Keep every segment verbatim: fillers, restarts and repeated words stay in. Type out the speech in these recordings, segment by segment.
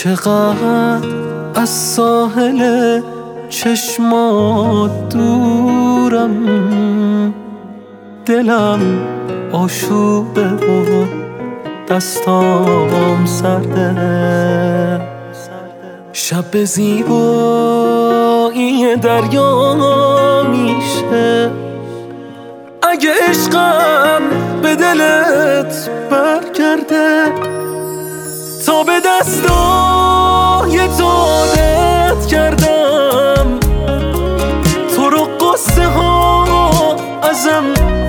چقدر از ساحل چشمات دورم، دلم آشوبه و دستام سرده. شب زیبایی دریا میشه اگه عشقم به دلت برگرده. تا به دستای تو عادت کردم، تو رو قصه ها ازم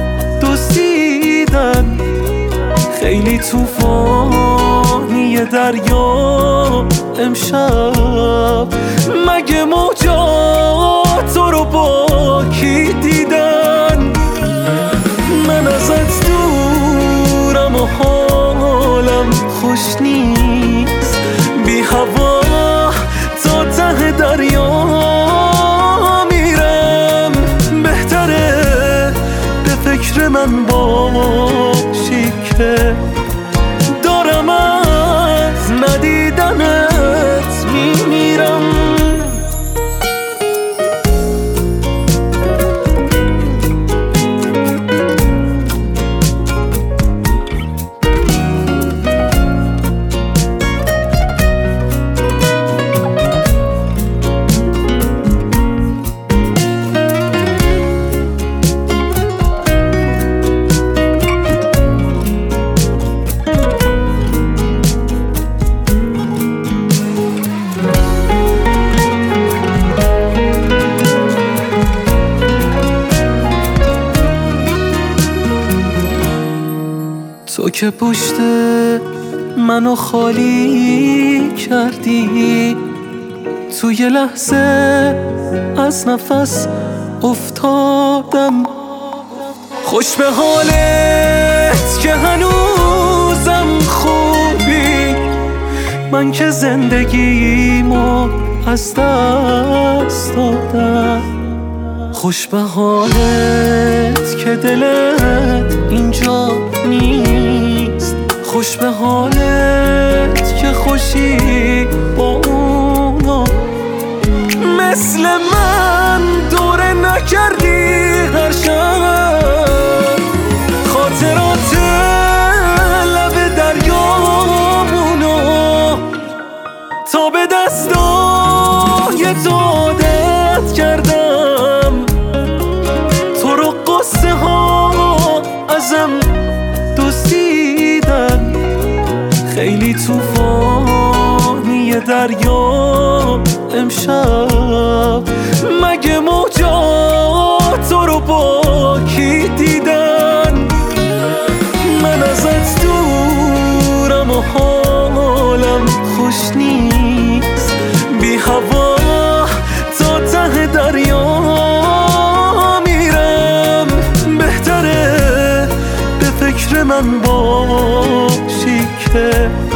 دزدیدن. خیلی طوفانی دریا امشب، مگه موجات تو رو با کی دیدن؟ من ازت دورم و حالم خوش نیست، بی هوا تا ته دریا میرم. بهتره به فکر من باشی که دارم از ندیدنت میمیرم. تو که پشت منو خالی کردی، تو یه لحظه از نفس افتادم. خوش به حالت که هنوزم خوبی، من که زندگیمو از دست دادم. خوش به حالت که دلت اینجا نیست، خوش به حالت که خوشی با اونا. مثل من دوره نکردی هر شب، خاطرات لب دریامونو. تا به دستای تو عادت کردم، تو رو قصه ها ازم دزدیدن. خیلی طوفانی دریا امشب، مگه موجات تو رو با کی دیدن؟ من ازت دورم و حالم خوش نیست، بی هوا تا ته دریا میرم. بهتره به فکر من باشی که